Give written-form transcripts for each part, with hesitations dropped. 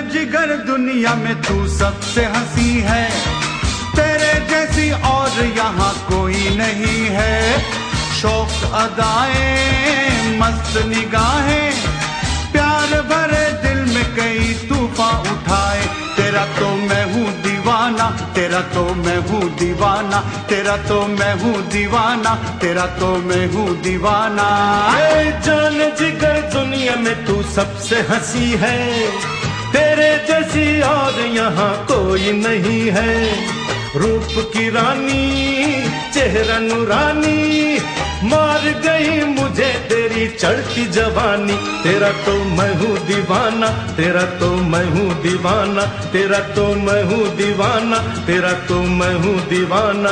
जिगर दुनिया में तू सबसे हंसी है, तेरे जैसी और यहाँ कोई नहीं है। शौक अदाएं मस्त निगाहें, प्यार भरे दिल में कई तूफान उठाए। तेरा तो मैं हूँ दीवाना, तेरा तो मैं हूँ दीवाना, तेरा तो मैं हूँ दीवाना, तेरा तो मैं हूँ दीवाना। जान जिगर दुनिया में तू सबसे हंसी है, तेरे जैसी और यहाँ कोई नहीं है। रूप की रानी चेहरा नूरानी, मार गई मुझे तेरी चढ़ती जवानी। तेरा तो मैं हूँ दीवाना, तेरा तो मैं हूँ दीवाना, तेरा तो मैं हूँ दीवाना, तेरा तो मैं हूँ दीवाना।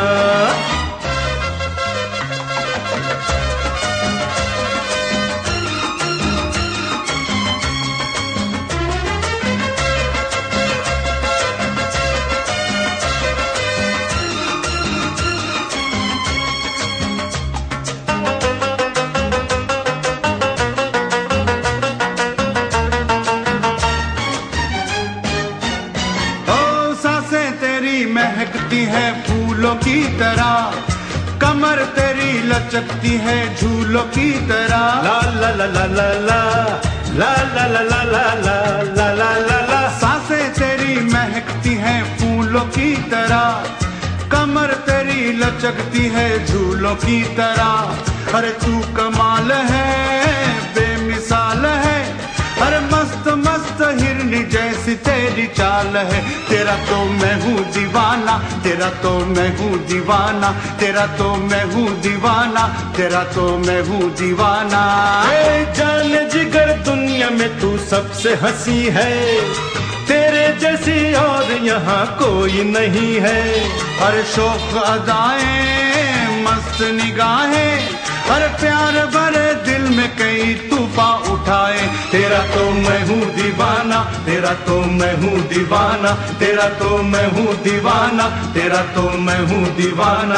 महकती है फूलों की तरह, कमर तेरी लचकती है झूलों की तरह। ला ला ला ला ला ला ला ला ला ला ला ला ला ला ला। सांसें तेरी महकती है फूलों की तरह, कमर तेरी लचकती है झूलों की तरह। अरे तू कमाल है बेमिसाल है, अरे मस्त मस्त हिरनी जैसी तेरी चाल है। तेरा तो मैं हूँ दीवाना, तेरा तो मैं हूँ दीवाना, तेरा तो मैं हूँ दीवाना, तेरा तो मैं हूँ दीवाना। जान जिगर दुनिया में तू सबसे हंसी है, तेरे जैसी और यहाँ कोई नहीं है। अरे शौक अदाएं मस्त निगाहें, अरे प्यार भरे दिल में कई तूफान उठाए। तेरा तो मैं हूँ दीवाना, तेरा तो मैं हूँ दीवाना, तेरा तो मैं हूँ दीवाना, तेरा तो मैं हूँ दीवाना।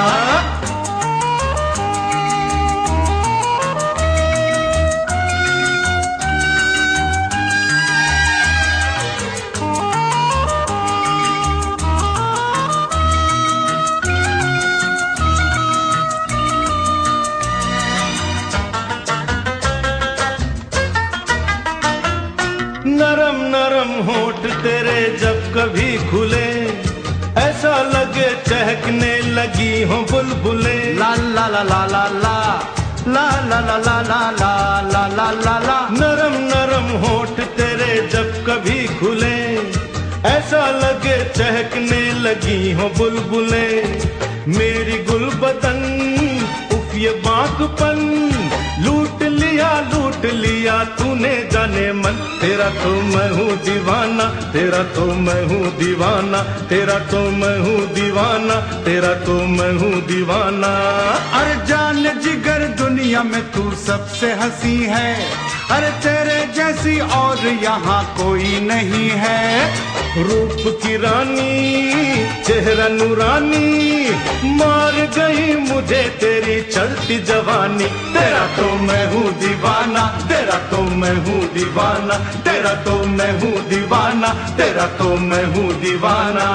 नरम नरम होठ तेरे जब कभी खुले, ऐसा लगे चहकने लगी हो बुलबुले। ला ला ला ला ला ला ला ला ला ला ला ला ला ला ला ला। नरम नरम होठ तेरे जब कभी खुले, ऐसा लगे चहकने लगी हो बुलबुले। मेरी गुलबदन उफ ये बांकपन, लूट लिया तूने जाने मन। तेरा तो मैं हूँ दीवाना, तेरा तो मैं हूँ दीवाना, तेरा तो मैं हूँ दीवाना, तेरा तो मैं हूँ दीवाना। अरे जान जिगर दुनिया में तू सबसे हंसी है, अरे तेरे जैसी और यहाँ कोई नहीं है। रूप की रानी चेहरा नूरानी, मार गई मुझे तेरी चढ़ती जवानी। तेरा तो मैं हूँ दीवाना, तेरा तो मैं हूँ दीवाना, तेरा तो मैं हूँ दीवाना, तेरा तो मैं हूँ दीवाना।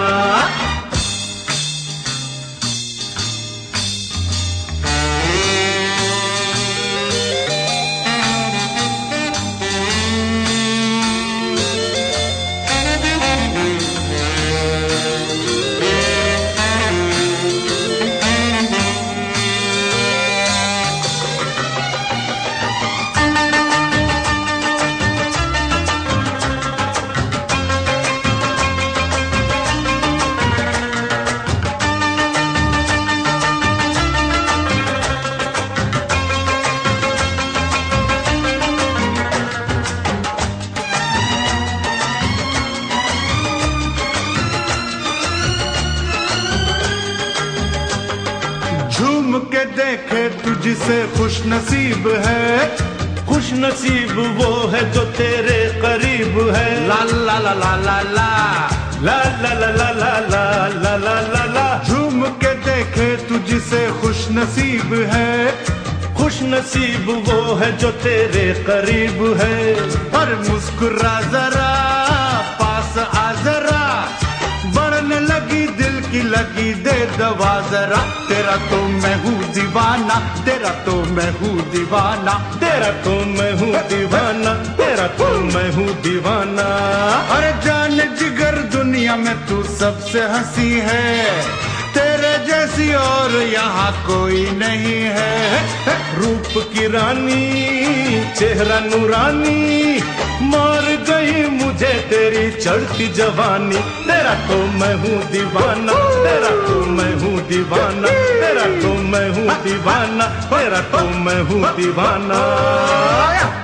झूम के देखे तुझसे खुश नसीब है, खुश नसीब वो है जो तेरे करीब है। ला ला ला ला ला ला ला ला ला ला ला ला ला ला ला ला। झूम के देखे तुझसे खुश नसीब है, खुश नसीब वो है जो तेरे करीब है। और मुस्कुरा जरा जरा, बढ़ने लगी दिल की लगी दे दवा जरा। तेरा तो मैं हूँ दीवाना, तेरा तो मैं हूँ दीवाना, तेरा तो मैं हूँ दीवाना, तेरा तो मैं हूँ दीवाना। अरे जान जिगर दुनिया में तू सबसे हंसी है, तेरे जैसी और यहाँ कोई नहीं है। रूप की रानी चेहरा नूरानी, मार गई मुझे तेरी चढ़ती जवानी। तेरा तो मैं हूँ दीवाना, तेरा तो मैं हूँ दीवाना, तेरा तो मैं हूँ दीवाना, तेरा तो मैं हूँ दीवाना।